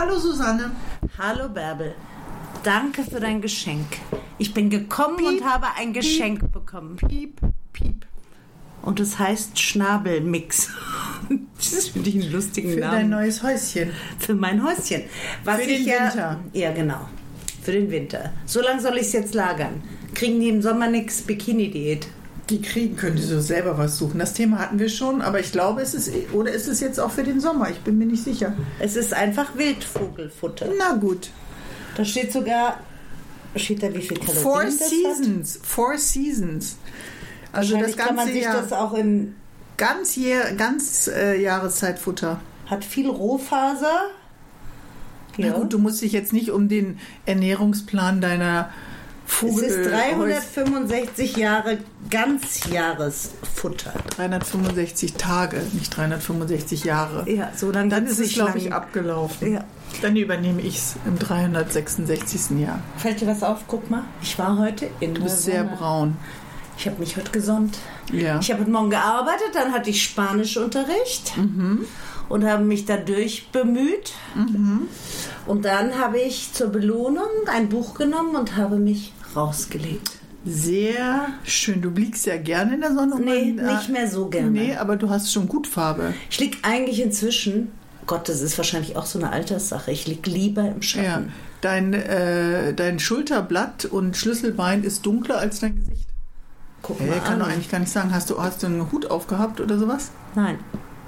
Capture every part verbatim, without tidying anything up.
Hallo Susanne. Hallo Bärbel. Danke für dein Geschenk. Ich bin gekommen piep, und habe ein Geschenk piep, bekommen. Piep, piep. Und es heißt Schnabelmix. Das finde ich einen lustigen für Namen. Für dein neues Häuschen. Für mein Häuschen. Was für ich den ja, Winter. Ja, genau. Für den Winter. So lange soll ich es jetzt lagern. Kriegen die im Sommer nichts Bikini-Diät? Die kriegen, können die so selber was suchen. Das Thema hatten wir schon, aber ich glaube, es ist, oder ist es jetzt auch für den Sommer? Ich bin mir nicht sicher. Es ist einfach Wildvogelfutter. Na gut. Da steht sogar, steht da wie viel Kalorien Four das Seasons. hat? Four Seasons. Also das ganze kann man sich Jahr, das auch in ganz, Jahr, ganz äh, Jahreszeitfutter. Hat viel Rohfaser. Ja. Na gut, du musst dich jetzt nicht um den Ernährungsplan deiner Vogel... Es ist dreihundertfünfundsechzig Jahre Ganzjahresfutter. dreihundertfünfundsechzig Tage, nicht dreihundertfünfundsechzig Jahre. Ja, so lange. Dann ist es, glaube ich, abgelaufen. Ja. Dann übernehme ich es im dreihundertsechsundsechzigsten Jahr. Fällt dir was auf? Guck mal, ich war heute in Du bist der sehr Sonne. braun. Ich habe mich heute gesonnt. Ja. Ich habe heute Morgen gearbeitet, dann hatte ich Spanischunterricht mhm. und habe mich dadurch bemüht. Mhm. Und dann habe ich zur Belohnung ein Buch genommen und habe mich rausgelegt. Sehr schön. Du liegst ja gerne in der Sonne. Nee, man, nicht mehr so gerne. Nee, aber du hast schon gut Farbe. Ich liege eigentlich inzwischen, Gott, das ist wahrscheinlich auch so eine Alterssache, ich liege lieber im Schatten. Ja. Dein, äh, dein Schulterblatt und Schlüsselbein ist dunkler als dein Gesicht. Guck Hey, mal kann an. doch eigentlich gar nicht sagen. Hast du, hast du einen Hut aufgehabt oder sowas? Nein.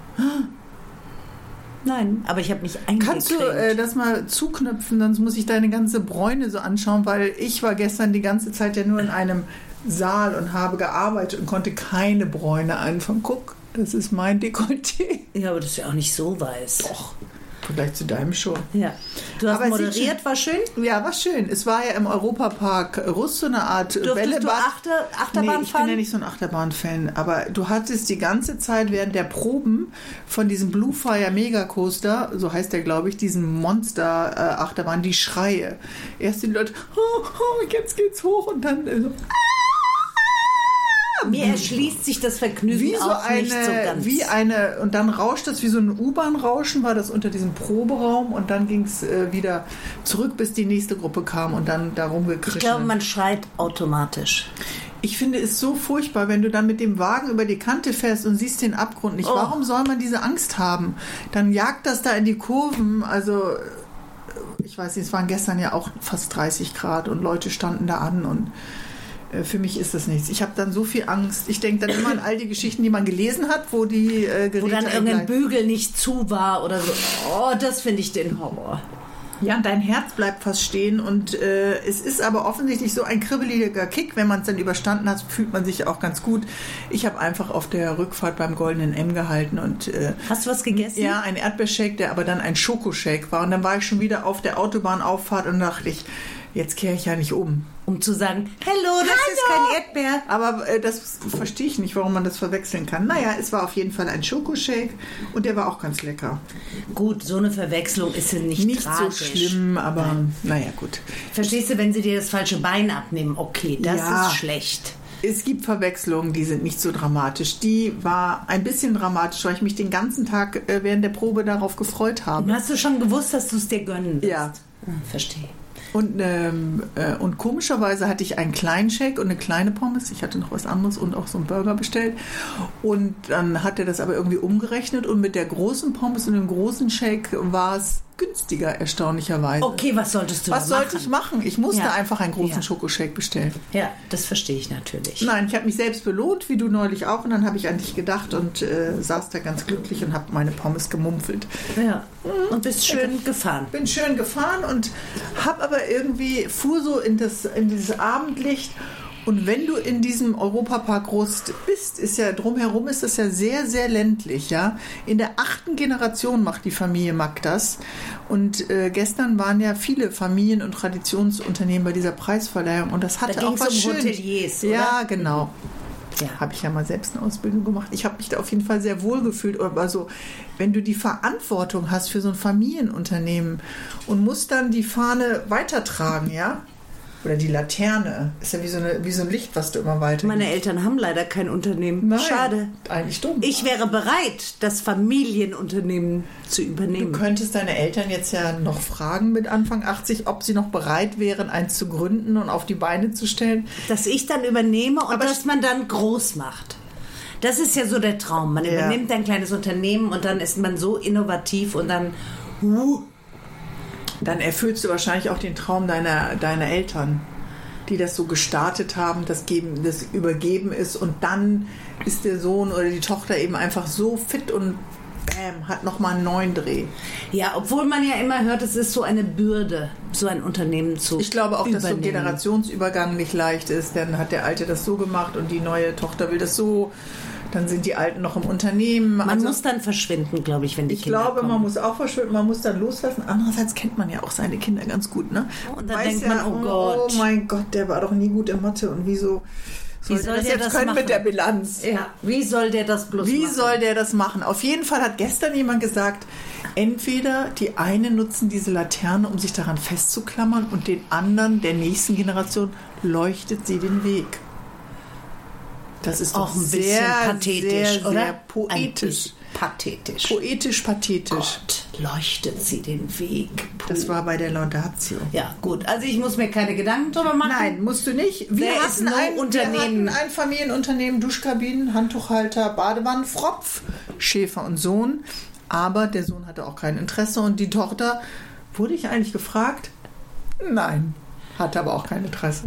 Nein, aber ich habe mich eingecremt. Kannst du äh, das mal zuknöpfen, sonst muss ich deine ganze Bräune so anschauen, weil ich war gestern die ganze Zeit ja nur in einem Saal und habe gearbeitet und konnte keine Bräune einfangen. Guck, das ist mein Dekolleté. Ja, aber das ist ja auch nicht so weiß. Doch, vielleicht zu deinem schon. Ja. Du hast Aber moderiert, war schön? Ja, war schön. Es war ja im Europapark Rust so eine Art Durftest Bällebad. du Achter, Achterbahn nee, ich fahren? bin ja nicht so ein Achterbahn-Fan, aber du hattest die ganze Zeit während der Proben von diesem Blue Fire Mega Coaster, so heißt der, glaube ich, diesen Monster-Achterbahn, die Schreie. Erst die Leute, oh, oh, jetzt geht's hoch und dann äh, so, mir erschließt sich das Vergnügen wie so auch eine, nicht so ganz. wie eine, und dann rauscht das wie so ein U-Bahn-Rauschen, war das unter diesem Proberaum und dann ging es äh, wieder zurück, bis die nächste Gruppe kam und dann darum gekriegt. Ich glaube, man schreit automatisch. Ich finde es so furchtbar, wenn du dann mit dem Wagen über die Kante fährst und siehst den Abgrund nicht. Oh. Warum soll man diese Angst haben? Dann jagt das da in die Kurven. Also, ich weiß nicht, es waren gestern ja auch fast dreißig Grad und Leute standen da an und äh, für mich ist das nichts. Ich habe dann so viel Angst. Ich denke dann immer an all die Geschichten, die man gelesen hat, wo die äh, Geräte... Wo dann irgendein Bügel nicht zu war oder so. Oh, das finde ich den Horror. Ja, und dein Herz bleibt fast stehen und äh, es ist aber offensichtlich so ein kribbeliger Kick. Wenn man es dann überstanden hat, fühlt man sich auch ganz gut. Ich habe einfach auf der Rückfahrt beim Goldenen M gehalten und... Äh, Hast du was gegessen? Ja, ein Erdbeershake, der aber dann ein Schokoshake war. Und dann war ich schon wieder auf der Autobahnauffahrt und dachte ich, jetzt kehre ich ja nicht um. Um zu sagen, hallo, das Hallo. ist kein Erdbeer. Aber äh, das verstehe ich nicht, warum man das verwechseln kann. Naja, es war auf jeden Fall ein Schokoshake und der war auch ganz lecker. Gut, so eine Verwechslung ist ja nicht, Nicht tragisch. so schlimm, aber Nein. naja, gut. Verstehst du, wenn sie dir das falsche Bein abnehmen, okay, das Ja. ist schlecht. Es gibt Verwechslungen, die sind nicht so dramatisch. Die war ein bisschen dramatisch, weil ich mich den ganzen Tag äh, während der Probe darauf gefreut habe. Und hast du schon gewusst, dass du es dir gönnen willst? Ja. Hm, verstehe. Und, ähm, äh, und komischerweise hatte ich einen kleinen Shake und eine kleine Pommes. Ich hatte noch was anderes und auch so einen Burger bestellt. Und dann hat er das aber irgendwie umgerechnet und mit der großen Pommes und dem großen Shake war es günstiger, erstaunlicherweise. Okay, was solltest du Was da machen? sollte ich machen? Ich musste Ja. einfach einen großen Ja. Schokoshake bestellen. Ja, das verstehe ich natürlich. Nein, ich habe mich selbst belohnt, wie du neulich auch. Und dann habe ich an dich gedacht und äh, saß da ganz glücklich und habe meine Pommes gemumpfelt. Ja. Und bist schön gefahren. Bin schön gefahren und habe aber irgendwie, fuhr so in, das, in dieses Abendlicht. Und wenn du in diesem Europapark Rust bist, ist ja drumherum ist das ja sehr, sehr ländlich, ja. In der achten Generation macht die Familie Mack das. Und äh, gestern waren ja viele Familien- und Traditionsunternehmen bei dieser Preisverleihung und das hatte Da auch ging's was um Schönes. Hoteliers, oder? Ja, genau. Ja. Habe ich ja mal selbst eine Ausbildung gemacht. Ich habe mich da auf jeden Fall sehr wohl gefühlt. Aber so, wenn du die Verantwortung hast für so ein Familienunternehmen und musst dann die Fahne weitertragen, ja, Oder die Laterne. Ist ja wie so, eine, wie so ein Licht, was du immer weiter. Meine Eltern haben leider kein Unternehmen. Nein, schade. Eigentlich dumm. Ich wäre bereit, das Familienunternehmen zu übernehmen. Du könntest deine Eltern jetzt ja noch fragen mit Anfang achtzig, ob sie noch bereit wären, eins zu gründen und auf die Beine zu stellen. Dass ich dann übernehme und Aber dass man dann groß macht. Das ist ja so der Traum. Man Ja. übernimmt ein kleines Unternehmen und dann ist man so innovativ und dann... Uh, Dann erfüllst du wahrscheinlich auch den Traum deiner, deiner Eltern, die das so gestartet haben, das, geben, das übergeben ist und dann ist der Sohn oder die Tochter eben einfach so fit und bam, hat nochmal einen neuen Dreh. ja, obwohl man ja immer hört, es ist so eine Bürde, so ein Unternehmen zu Ich glaube auch, dass so ein übernehmen. Generationsübergang nicht leicht ist. Dann hat der Alte das so gemacht und die neue Tochter will das so. Dann sind die Alten noch im Unternehmen. Man Also, muss dann verschwinden, glaube ich, wenn die ich Kinder glaube, kommen. man muss auch verschwinden, man muss dann loslassen. Andererseits kennt man ja auch seine Kinder ganz gut, ne? Und dann Weiß denkt ja, man, oh Gott. oh mein Gott, der war doch nie gut in Mathe und wieso soll, Wie soll der das der jetzt das können machen? mit der Bilanz? Ja, wie soll der das bloß Wie machen? soll der das machen? Auf jeden Fall hat gestern jemand gesagt, entweder die einen nutzen diese Laterne, um sich daran festzuklammern und den anderen, der nächsten Generation, leuchtet sie den Weg. Das ist auch doch ein bisschen sehr, pathetisch, sehr, oder? sehr Ein poetisch. bisschen pathetisch. Poetisch, pathetisch. Gott, leuchtet sie den Weg. Puh. Das war bei der Laudatio. Ja, gut. Also ich muss mir keine Gedanken drüber machen. Nein, musst du nicht. Wir There is hatten, no ein, Unternehmen. wir hatten ein Familienunternehmen, Duschkabinen, Handtuchhalter, Badewannen, Fropf, Schäfer und Sohn. Aber der Sohn hatte auch kein Interesse und die Tochter, wurde ich eigentlich gefragt? Nein, hatte aber auch kein Interesse.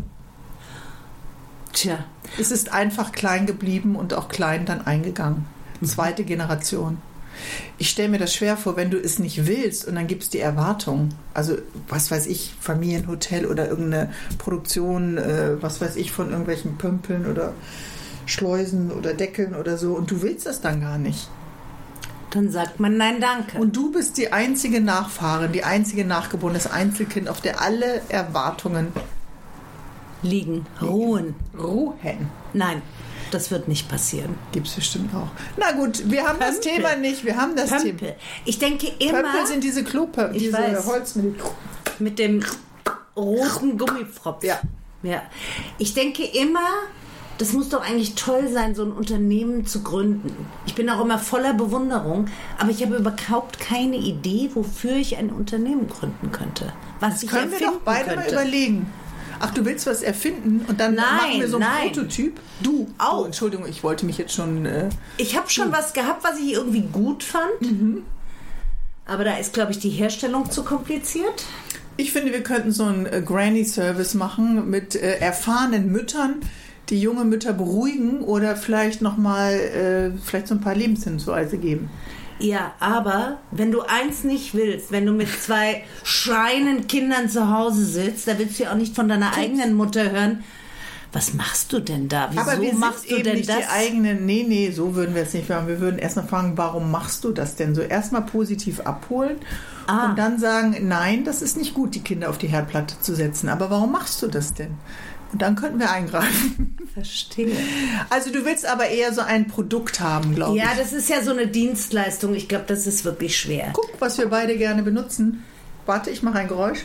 Tja, Es ist einfach klein geblieben und auch klein dann eingegangen. Zweite Generation. Ich stelle mir das schwer vor, wenn du es nicht willst und dann gibt es die Erwartung. Also, was weiß ich, Familienhotel oder irgendeine Produktion, äh, was weiß ich, von irgendwelchen Pömpeln oder Schleusen oder Deckeln oder so und du willst das dann gar nicht. dann sagt man nein, danke. Und du bist die einzige Nachfahrin, die einzige Nachgeborene, das Einzelkind, auf der alle Erwartungen Liegen, ruhen. ruhen. Nein, das wird nicht passieren. Gibt es bestimmt auch. Na gut, wir haben das Pömpel. Thema nicht. Wir haben das Thema. Pömpel. Ich denke immer Pömpel sind diese Klupe, Ich diese weiß. Holz mit den mit dem roten Gummipfropf. Ja. Ja. Ich denke immer, das muss doch eigentlich toll sein, so ein Unternehmen zu gründen. Ich bin auch immer voller Bewunderung, aber ich habe überhaupt keine Idee, wofür ich ein Unternehmen gründen könnte. Was ich Können wir erfinden doch beide könnte. mal überlegen. Ach, du willst was erfinden und dann Nein, machen wir so einen nein. Prototyp? Du. Auch. Oh, Entschuldigung, ich wollte mich jetzt schon... Äh, Ich habe schon was gehabt, was ich irgendwie gut fand. Mhm. Aber da ist, glaube ich, die Herstellung zu kompliziert. ich finde, wir könnten so einen äh, Granny-Service machen mit äh, erfahrenen Müttern, die junge Mütter beruhigen oder vielleicht nochmal äh, vielleicht so ein paar Lebenshinweise geben. Ja, aber wenn du eins nicht willst, wenn du mit zwei schreienden Kindern zu Hause sitzt, da willst du ja auch nicht von deiner eigenen Mutter hören, was machst du denn da? Wieso Aber wir machst sind du eben denn nicht das? die eigenen, nee, nee, so würden wir es nicht machen. Wir würden erstmal fragen, warum machst du das denn? So erstmal positiv abholen Ah. und dann sagen, nein, das ist nicht gut, die Kinder auf die Herdplatte zu setzen. Aber warum machst du das denn? Und dann könnten wir eingreifen. Verstehe. Also du willst aber eher so ein Produkt haben, glaube ich. Ja, das ist ja so eine Dienstleistung. Ich glaube, das ist wirklich schwer. Guck, was wir beide gerne benutzen. Warte, ich mache ein Geräusch.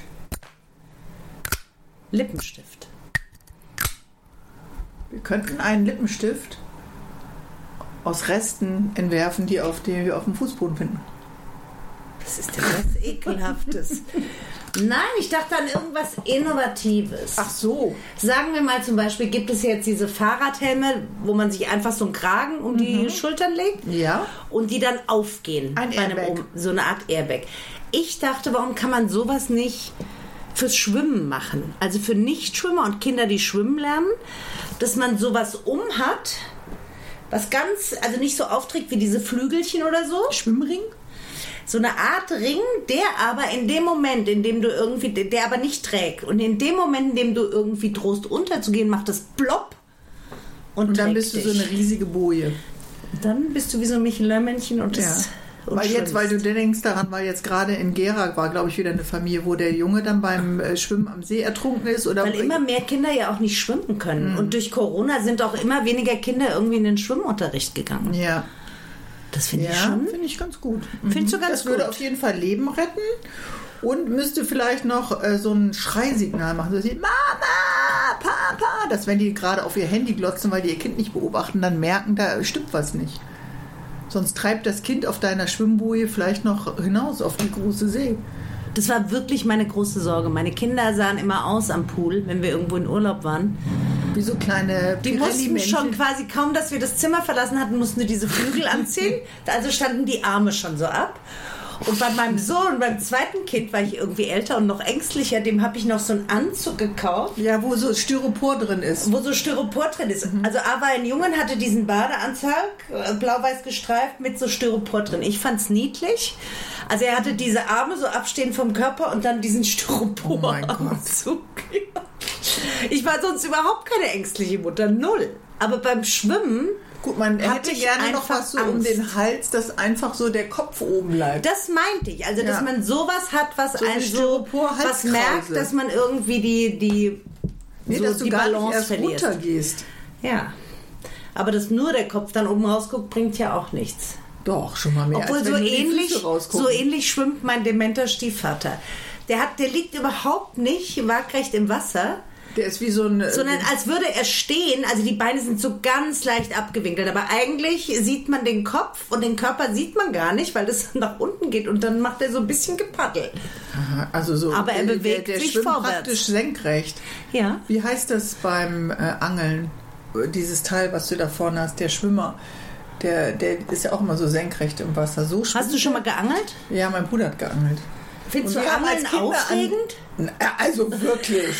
Lippenstift. Wir könnten einen Lippenstift aus Resten entwerfen, die, auf, die wir auf dem Fußboden finden. Das ist ja was Ekelhaftes. Nein, ich dachte an irgendwas Innovatives. Ach so. Sagen wir mal zum Beispiel, gibt es jetzt diese Fahrradhelme, wo man sich einfach so einen Kragen um die Schultern legt Ja. und die dann aufgehen. Ein bei einem Airbag. Um- so eine Art Airbag. Ich dachte, warum kann man sowas nicht fürs Schwimmen machen? Also für Nichtschwimmer und Kinder, die schwimmen lernen, dass man sowas um hat, was ganz, also nicht so aufträgt wie diese Flügelchen oder so. Schwimmring? So eine Art Ring, der aber in dem Moment, in dem du irgendwie, der aber nicht trägt. Und in dem Moment, in dem du irgendwie drohst unterzugehen, macht das plopp und, Und dann trägt bist du so dich. eine riesige Boje. Dann bist du wie so ein Michelin-Männchen und Ja. das. Und Weil jetzt, weil du schwimmst. denkst daran, weil jetzt gerade in Gera war, glaube ich, wieder eine Familie, wo der Junge dann beim äh, Schwimmen am See ertrunken ist. Oder Weil immer mehr Kinder ja auch nicht schwimmen können. Mhm. Und durch Corona sind auch immer weniger Kinder irgendwie in den Schwimmunterricht gegangen. Ja, Das finde ich ja schon. finde ich ganz gut. Findest du Mhm. ganz Das würde gut? auf jeden Fall Leben retten. Und müsste vielleicht noch äh, so ein Schreisignal machen. So, sie, Mama, Papa. Dass wenn die gerade auf ihr Handy glotzen, weil die ihr Kind nicht beobachten, dann merken, da stimmt was nicht. Sonst treibt das Kind auf deiner Schwimmboje vielleicht noch hinaus auf die große See. Das war wirklich meine große Sorge. Meine Kinder sahen immer aus am Pool, wenn wir irgendwo in Urlaub waren. Wie so kleine Die mussten schon quasi, kaum dass wir das Zimmer verlassen hatten, mussten wir diese Flügel anziehen. Also standen die Arme schon so ab. Und bei meinem Sohn, beim zweiten Kind, war ich irgendwie älter und noch ängstlicher. Dem habe ich noch so einen Anzug gekauft. Ja, wo so Styropor drin ist. Wo so Styropor drin ist. Mhm. Also A war ein Junge und hatte diesen Badeanzug, blau-weiß gestreift, mit so Styropor drin. Ich fand's niedlich. Also er hatte diese Arme so abstehend vom Körper und dann diesen Styropor-Anzug. Oh, ich war sonst überhaupt keine ängstliche Mutter. Null. Aber beim Schwimmen... Gut, man hätte gerne noch was so Angst. Um den Hals, dass einfach so der Kopf oben bleibt. Das meinte ich. Also, dass ja. man sowas hat, was so einen so was merkt, dass man irgendwie die, die, nee, so dass du die gar Balance nicht erst verliert. runtergehst. Ja. Aber dass nur der Kopf dann oben rausguckt, bringt ja auch nichts. Doch, schon mal mehr. Obwohl als so wenn ähnlich, so ähnlich schwimmt mein dementer Stiefvater. Der, hat, der liegt überhaupt nicht waagrecht im Wasser. Der ist wie so ein... Sondern als würde er stehen, also die Beine sind so ganz leicht abgewinkelt, aber eigentlich sieht man den Kopf und den Körper sieht man gar nicht, weil das nach unten geht und dann macht er so ein bisschen Gepaddel. Aha, also so... Aber er bewegt der, der sich schwimmt vorwärts. Praktisch senkrecht. Ja. Wie heißt das beim äh, Angeln? Dieses Teil, was du da vorne hast, der Schwimmer. Der, der ist ja auch immer so senkrecht im Wasser. So hast du schon mal geangelt? Ja, mein Bruder hat geangelt. Findest du Angeln aufregend? An, also wirklich.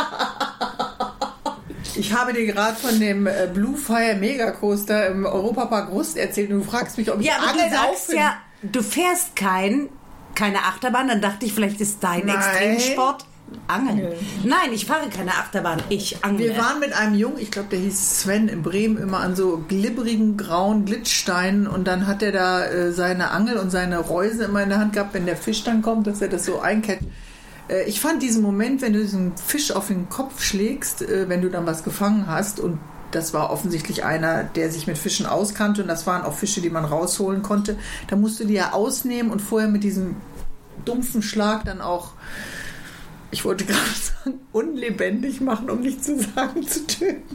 Ich habe dir gerade von dem äh, Blue Fire Mega Coaster im Europapark Rust erzählt und du fragst mich, ob ich ja, aber Angeln du sagst auffind. ja, du fährst kein, keine Achterbahn, dann dachte ich, vielleicht ist dein Nein. Extremsport Angeln. Nein, ich fahre keine Achterbahn, ich angle. Wir waren mit einem Jungen, ich glaube, der hieß Sven, in Bremen immer an so glibberigen, grauen Glitzsteinen und dann hat er da äh, seine Angel und seine Reusen immer in der Hand gehabt, wenn der Fisch dann kommt, dass er das so einkettet. Äh, ich fand diesen Moment, wenn du diesen Fisch auf den Kopf schlägst, äh, wenn du dann was gefangen hast und das war offensichtlich einer, der sich mit Fischen auskannte und das waren auch Fische, die man rausholen konnte, da musst du die ja ausnehmen und vorher mit diesem dumpfen Schlag dann auch, ich wollte gerade sagen, unlebendig machen, um nicht zu sagen, zu töten.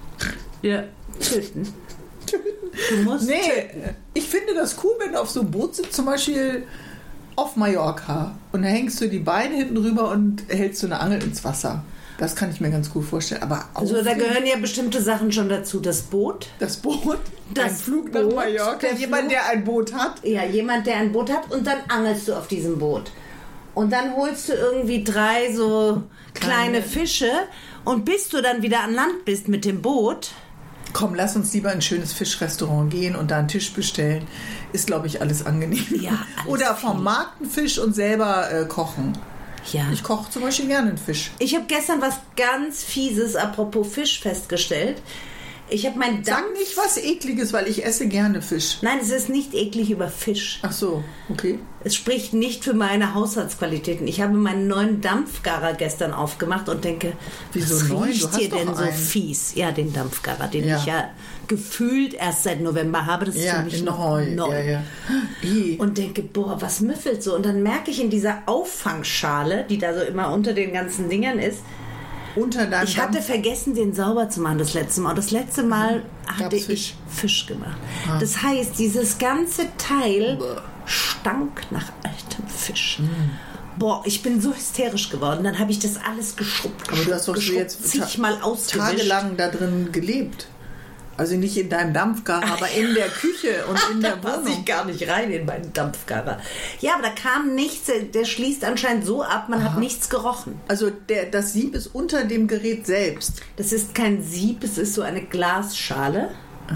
Ja, töten. Töten. Du musst nee, töten. Ich finde das cool, wenn du auf so einem Boot sitzt, zum Beispiel auf Mallorca und da hängst du die Beine hinten rüber und hältst so eine Angel ins Wasser. Das kann ich mir ganz gut vorstellen. Aber also da gehören ja bestimmte Sachen schon dazu. Das Boot. Das Boot. Das ein Flug Boot, nach Mallorca. der Jemand, Flug. der ein Boot hat. Ja, jemand, der ein Boot hat und dann angelst du auf diesem Boot. Und dann holst du irgendwie drei so kleine, kleine Fische und bis du dann wieder an Land bist mit dem Boot. Komm, lass uns lieber in ein schönes Fischrestaurant gehen und da einen Tisch bestellen. Ist, glaube ich, alles angenehm. Ja, alles Oder vom Markt einen Fisch und selber äh, kochen. Ja. Ich koche zum Beispiel gerne einen Fisch. Ich habe gestern was ganz Fieses, apropos Fisch, festgestellt. Ich habe mein Dampf... Sag nicht was Ekliges, weil ich esse gerne Fisch. Nein, es ist nicht eklig über Fisch. Ach so, okay. Es spricht nicht für meine Haushaltsqualitäten. Ich habe meinen neuen Dampfgarer gestern aufgemacht und denke, wieso was neu? riecht Du hast hier doch denn so einen. fies? Ja, den Dampfgarer, den Ja. ich ja gefühlt erst seit November habe. Das ist Ja, für mich noch neu. neu. Ja, ja. I. Und denke, boah, was müffelt so? Und dann merke ich in dieser Auffangschale, die da so immer unter den ganzen Dingern ist, Unter deinem ich hatte Dampf- vergessen, den sauber zu machen das letzte Mal. Und das letzte Mal hatte Gab's ich Fisch? Fisch gemacht. Ah. Das heißt, dieses ganze Teil Bäh. stank nach altem Fisch. Boah, ich bin so hysterisch geworden. Dann habe ich das alles geschrubbt, Aber du hast doch geschrubbt, jetzt zigmal ausgewischt. tagelang da drin gelebt. Also nicht in deinem Dampfgarer, aber in der Küche und in der Da passe Wohnung. ich gar nicht rein in meinen Dampfgarer. Ja, aber da kam nichts. Der schließt anscheinend so ab, man hat nichts gerochen. Also der, das Sieb ist unter dem Gerät selbst. Das ist kein Sieb, es ist so eine Glasschale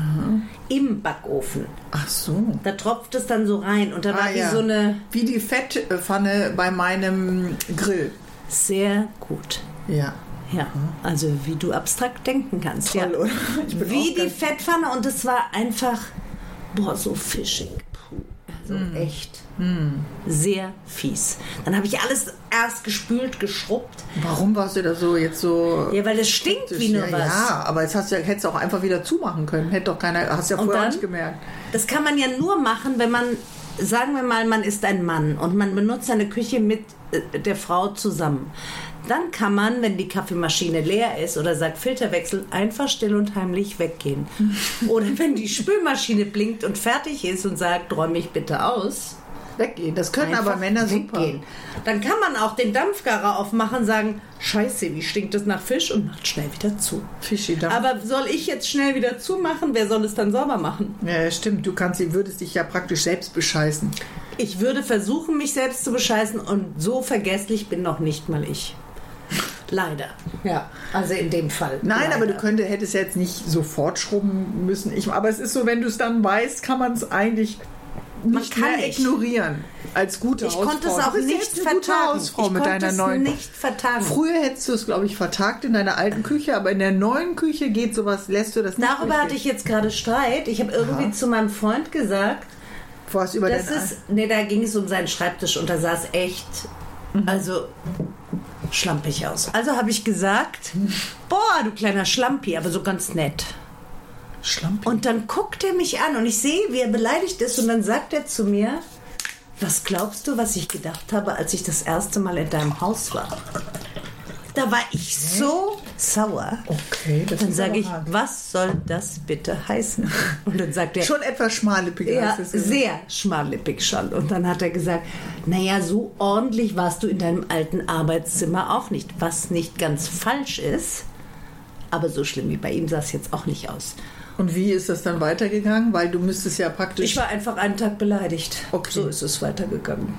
im Backofen. Ach so. Da tropft es dann so rein und da war Ah, wie ja. so eine Wie die Fettpfanne bei meinem Grill. sehr gut. Ja. Ja, also wie du abstrakt denken kannst. Toll, ja. oder? Ich bin Wie auch die ganz- Fettpfanne und es war einfach, boah, so fischig. Puh, also Hm. echt sehr fies. Dann habe ich alles erst gespült, geschrubbt. Warum warst du da so jetzt so... Ja, weil es stinkt wie nur ja, was. ja, aber jetzt hast du ja, hättest du auch einfach wieder zumachen können. Hätte doch keiner, hast ja Und vorher auch dann? nicht gemerkt. Das kann man ja nur machen, wenn man sagen wir mal, man ist ein Mann und man benutzt seine Küche mit äh, der Frau zusammen. Dann kann man, wenn die Kaffeemaschine leer ist oder sagt Filterwechsel, einfach still und heimlich weggehen. Oder wenn die Spülmaschine blinkt und fertig ist und sagt, räum mich bitte aus. Weggehen. Das können aber Männer super. Weggehen. Dann kann man auch den Dampfgarer aufmachen, sagen, scheiße, wie stinkt das nach Fisch und macht schnell wieder zu. Fischi-Dampf. Aber soll ich jetzt schnell wieder zumachen? Wer soll es dann sauber machen? Ja, stimmt. Du kannst, würdest dich ja praktisch selbst bescheißen. Ich würde versuchen, mich selbst zu bescheißen und so vergesslich bin noch nicht mal ich. Leider. Ja, also in dem Fall. Nein, leider. aber du könntest, hättest jetzt nicht sofort schrubben müssen. Ich, aber es ist so, wenn du es dann weißt, kann man es eigentlich nicht Man kann mehr nicht. ignorieren. Als gute Ich Hausfrau. konnte es auch Du bist nicht jetzt eine gute vertagen. Hausfrau Ich mit konnte deiner es neuen. nicht vertagen. Früher hättest du es, glaube ich, vertagt in deiner alten Küche, aber in der neuen Küche geht sowas, lässt du das nicht. Darüber hatte ich jetzt gerade Streit. Ich habe irgendwie Aha. zu meinem Freund gesagt, Was über das dein ist, nee, da ging es um seinen Schreibtisch und da sah es echt, also schlampig aus. Also habe ich gesagt, boah, du kleiner Schlampi, aber so ganz nett. Schlampi. Und dann guckt er mich an und ich sehe, wie er beleidigt ist und dann sagt er zu mir, was glaubst du, was ich gedacht habe, als ich das erste Mal in deinem Haus war? Da war ich so sauer. Okay, das Dann ist sage aber ich, hart. was soll das bitte heißen? Und dann sagt er, Schon etwas schmallippig. ja, hast du gesagt. sehr schmallippig schon. Und dann hat er gesagt, naja, so ordentlich warst du in deinem alten Arbeitszimmer auch nicht. Was nicht ganz falsch ist, aber so schlimm wie bei ihm sah es jetzt auch nicht aus. Und wie ist das dann weitergegangen? Weil du müsstest ja praktisch... Ich war einfach einen Tag beleidigt. Okay. So ist es weitergegangen.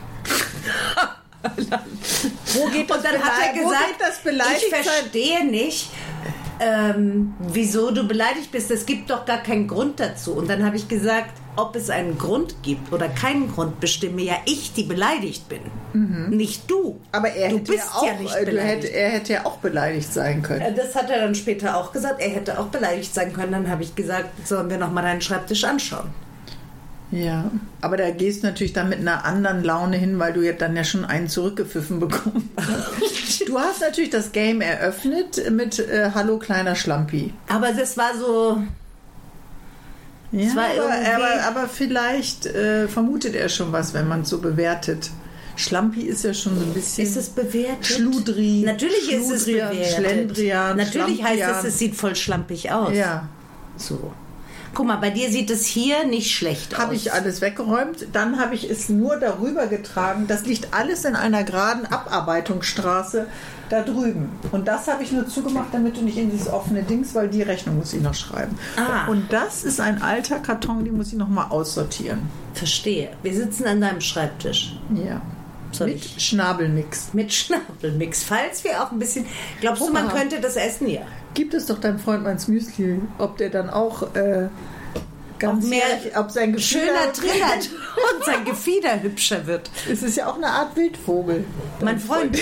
Wo geht das, Und dann hat er Belei- wo gesagt, geht das beleidigt ich verstehe nicht, ähm, wieso du beleidigt bist. Es gibt doch gar keinen Grund dazu. Und dann habe ich gesagt, ob es einen Grund gibt oder keinen Grund, bestimme ja ich, die beleidigt bin. Nicht du. Aber er du hätte bist ja auch, ja nicht äh, du beleidigt. hätte, er hätte ja auch beleidigt sein können. Äh, Das hat er dann später auch gesagt. Er hätte auch beleidigt sein können. Dann habe ich gesagt, sollen wir noch mal deinen Schreibtisch anschauen. Ja, aber da gehst du natürlich dann mit einer anderen Laune hin, weil du ja dann ja schon einen zurückgepfiffen bekommst. Du hast natürlich das Game eröffnet mit äh, Hallo kleiner Schlampi. Aber das war so... Ja, Es war aber, irgendwie- aber, aber vielleicht äh, vermutet er schon was, wenn man es so bewertet. Schlampi ist ja schon so ein bisschen Ist es bewertet? Schludri. Natürlich ist es Schludrian, bewertet. Schlendrian, Natürlich heißt Schlampian. es, es sieht voll schlampig aus. Ja, So. Guck mal, bei dir sieht es hier nicht schlecht aus. habe ich alles weggeräumt. Dann habe ich es nur darüber getragen. Das liegt alles in einer geraden Abarbeitungsstraße da drüben. Und das habe ich nur zugemacht, damit du nicht in dieses offene Dings, weil die Rechnung muss ich noch schreiben. Ah. Und das ist ein alter Karton, den muss ich noch mal aussortieren. Verstehe. Wir sitzen an deinem Schreibtisch. Ja. Soll Mit ich? Schnabelmix. Mit Schnabelmix. Falls wir auch ein bisschen... Glaubst du, man Opa. könnte das essen hier? Gibt es doch deinem Freund meins Müsli, ob der dann auch äh, ganz Auch mehr jährlich- ob sein Gefieder Schöner drin hat und sein Gefieder hübscher wird. Es ist ja auch eine Art Wildvogel. Mein Freund.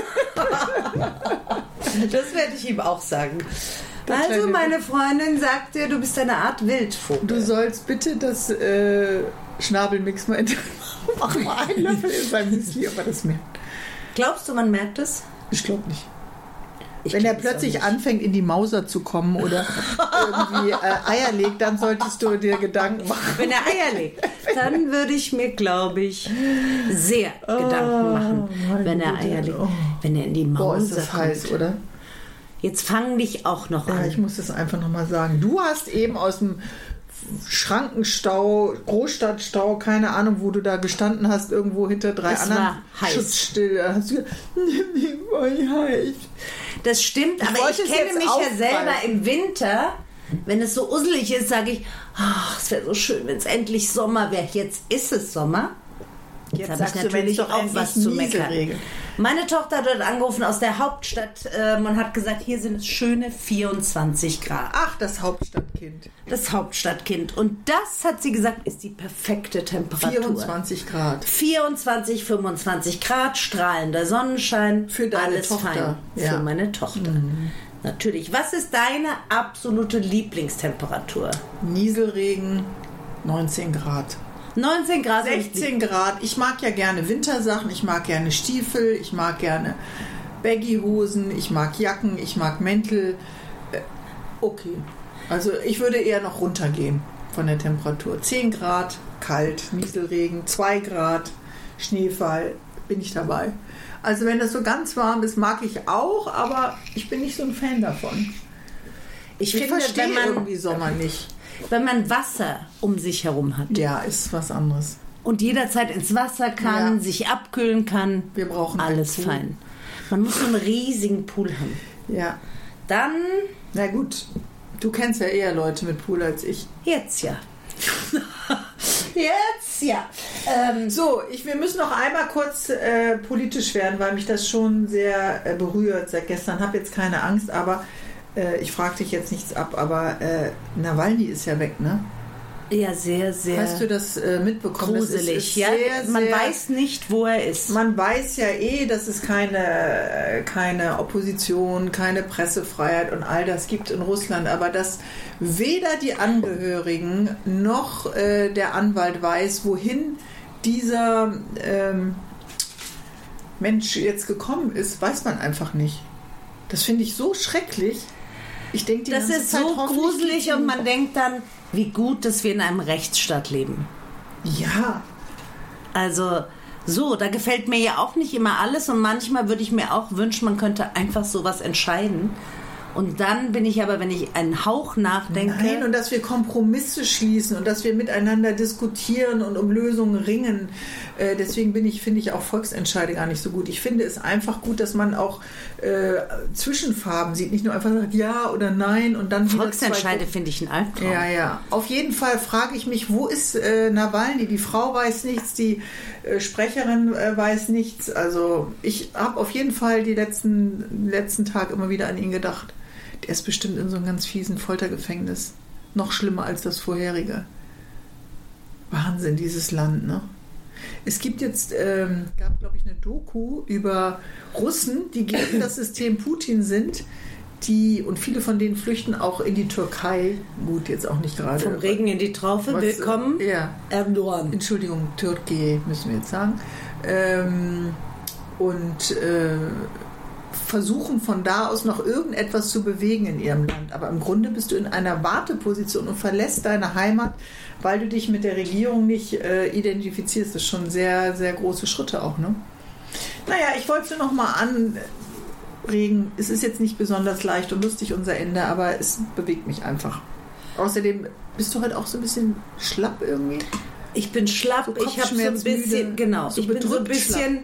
Das werde ich ihm auch sagen. Das Also kleine- meine Freundin sagt dir, du bist eine Art Wildvogel. Du sollst bitte das äh, Schnabelmix mal in mach mal einen Löffel in sein Müsli, aber das merkt. Glaubst du, man merkt es? Ich glaube nicht. Ich Wenn er glaub es auch plötzlich nicht. anfängt, in die Mauser zu kommen oder irgendwie äh, Eier legt, dann solltest du dir Gedanken machen. Wenn er Eier legt, dann würde ich mir, glaube ich, sehr Gedanken machen, meine wenn er Güte. Eier legt. Oh. Wenn er in die Boah, ist Mause das kommt. heiß, oder? Jetzt fang dich auch noch Ja, ich an. muss das einfach nochmal sagen. Du hast eben aus dem Schrankenstau, Großstadtstau, keine Ahnung, wo du da gestanden hast, irgendwo hinter drei Es anderen war heiß. Schutzstill. Da hast du gesagt, mir war heiß. Das stimmt, Ich aber wollte ich es kenne jetzt mich ja selber aufgreifen. im Winter. Wenn es so usselig ist, sage ich, ach, es wäre so schön, wenn es endlich Sommer wäre. Jetzt ist es Sommer. Jetzt habe ich sagst du, natürlich wenn's doch auch endlich was zu meckern. Nieselregen. Meine Tochter hat dort angerufen aus der Hauptstadt ähm, und hat gesagt, hier sind es schöne vierundzwanzig Grad. Ach, das Hauptstadtkind. Das Hauptstadtkind. Und das, hat sie gesagt, ist die perfekte Temperatur. vierundzwanzig Grad. vierundzwanzig, fünfundzwanzig Grad, strahlender Sonnenschein. Für deine alles Tochter. fein. Ja. Für meine Tochter. Natürlich. Was ist deine absolute Lieblingstemperatur? Nieselregen, neunzehn Grad. neunzehn Grad. sechzehn Grad. Ich mag ja gerne Wintersachen, ich mag gerne Stiefel, ich mag gerne Baggy-Hosen, ich mag Jacken, ich mag Mäntel. Äh, Okay. Also ich würde eher noch runtergehen von der Temperatur. zehn Grad kalt, Nieselregen, zwei Grad, Schneefall, bin ich dabei. Also wenn das so ganz warm ist, mag ich auch, aber ich bin nicht so ein Fan davon. Ich, Ich finde, verstehe wenn man, irgendwie Sommer nicht. wenn man Wasser um sich herum hat Ja, ist was anderes. und jederzeit ins Wasser kann, Ja. sich abkühlen kann, Wir brauchen einen alles Pool. fein. Man muss so einen riesigen Pool haben. Ja, Dann, na gut. Du kennst ja eher Leute mit Pool als ich. jetzt ja. Jetzt ja. Ähm, So, ich, wir müssen noch einmal kurz äh, politisch werden, weil mich das schon sehr äh, berührt seit gestern. Habe jetzt keine Angst, aber äh, ich frage dich jetzt nichts ab. Aber äh, Nawalny ist ja weg, ne? ja, sehr, sehr Hast du das äh, mitbekommen? Das gruselig. ist, ist ja? sehr, Man sehr, weiß nicht, wo er ist. Man weiß ja eh, dass es keine, keine Opposition, keine Pressefreiheit und all das gibt in Russland, aber dass weder die Angehörigen noch äh, der Anwalt weiß, wohin dieser ähm, Mensch jetzt gekommen ist, weiß man einfach nicht. Das finde ich so schrecklich. Ich denke, die Das ganze ist Zeit, so hoffentlich gruselig geht's ihm- und man denkt dann, wie gut, dass wir in einem Rechtsstaat leben. Ja, Also so, da gefällt mir ja auch nicht immer alles und manchmal würde ich mir auch wünschen, man könnte einfach sowas entscheiden. Und dann bin ich aber, wenn ich einen Hauch nachdenke... nein, und dass wir Kompromisse schließen und dass wir miteinander diskutieren und um Lösungen ringen. Äh, deswegen bin ich, finde ich auch Volksentscheide gar nicht so gut. Ich finde es einfach gut, dass man auch äh, Zwischenfarben sieht, nicht nur einfach sagt ja oder nein und dann wieder Volksentscheide zwei- finde ich ein Albtraum. Ja, ja. Auf jeden Fall frage ich mich, wo ist äh, Nawalny? Die Frau weiß nichts, die äh, Sprecherin äh, weiß nichts. Also ich habe auf jeden Fall die letzten, letzten Tag immer wieder an ihn gedacht. Der ist bestimmt in so einem ganz fiesen Foltergefängnis. Noch schlimmer als das vorherige. Wahnsinn, dieses Land, ne? Es gibt jetzt, ähm, gab glaube ich eine Doku über Russen, die gegen das System Putin sind, die, und viele von denen flüchten auch in die Türkei. Gut, jetzt auch nicht gerade. Vom Regen in die Traufe, Was, willkommen Ja, Erdogan. Entschuldigung, Türkei müssen wir jetzt sagen. Ähm, und äh, versuchen von da aus noch irgendetwas zu bewegen in ihrem Land. Aber im Grunde bist du in einer Warteposition und verlässt deine Heimat, weil du dich mit der Regierung nicht äh, identifizierst. Das ist schon sehr, sehr große Schritte auch, ne? Naja, ich wollte es noch mal anregen. Es ist jetzt nicht besonders leicht und lustig, unser Ende, aber es bewegt mich einfach. Außerdem bist du heute auch so ein bisschen schlapp irgendwie. Ich bin schlapp, So ich habe so ein kopfschmerzmüde, bisschen, genau, so ich bin so ein bedrückt bisschen...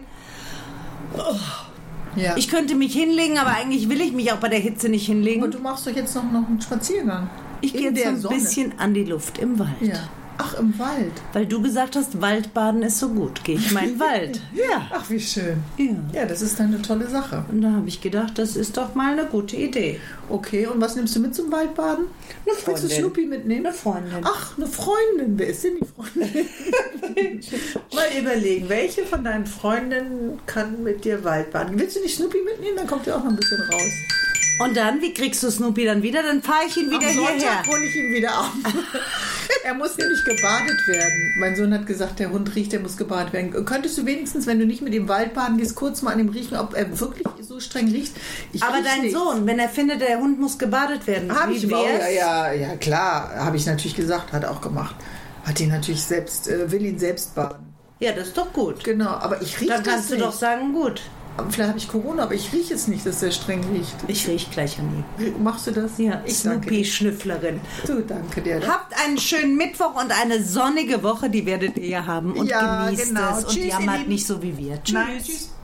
Ja. Ich könnte mich hinlegen, aber eigentlich will ich mich auch bei der Hitze nicht hinlegen. Und du machst doch jetzt noch, noch einen Spaziergang. Ich gehe In jetzt der so ein Sonne. bisschen an die Luft im Wald. Ja. Ach, im Wald. Weil du gesagt hast, Waldbaden ist so gut. Gehe ich mal in den Wald. Ja. Ach, wie schön. ja. Ja, das ist eine tolle Sache. Und da habe ich gedacht, das ist doch mal eine gute Idee. Okay, und was nimmst du mit zum Waldbaden? Eine Willst du Freundin. Schnuppi mitnehmen? Eine Freundin. Ach, eine Freundin. Wer ist denn die Freundin? Mal überlegen, welche von deinen Freundinnen kann mit dir Waldbaden? Willst du nicht Schnuppi mitnehmen? Dann kommt ihr auch noch ein bisschen raus. Und dann, wie kriegst du Snoopy dann wieder? Dann fahre ich ihn wieder Am hierher. Sonntag hole ich ihn wieder auf. Er muss nämlich gebadet werden. Mein Sohn hat gesagt, der Hund riecht, der muss gebadet werden. Könntest du wenigstens, wenn du nicht mit ihm Waldbaden gehst, kurz mal an ihm riechen, ob er wirklich so streng riecht? Ich Aber riech dein nichts. Sohn, wenn er findet, der Hund muss gebadet werden, Habe wie ich ihm auch, ja, wär's? ja, ja, klar, habe ich natürlich gesagt, hat er auch gemacht. Hat ihn natürlich selbst, äh, will ihn selbst baden. Ja, das ist doch gut. Genau, aber ich rieche Dann das kannst du nicht. doch sagen, gut. Aber vielleicht habe ich Corona, aber ich rieche es nicht, dass er streng riecht. Ich riech gleich an ihn. Machst du das? Ja, ich danke dir. Snoopy-Schnüfflerin. Du, danke dir. Habt einen schönen Mittwoch und eine sonnige Woche, die werdet ihr haben. Und Ja, genießt genau. es und Tschüss, ihr jammert Lieben. nicht so wie wir. Tschüss. Nein, tschüss.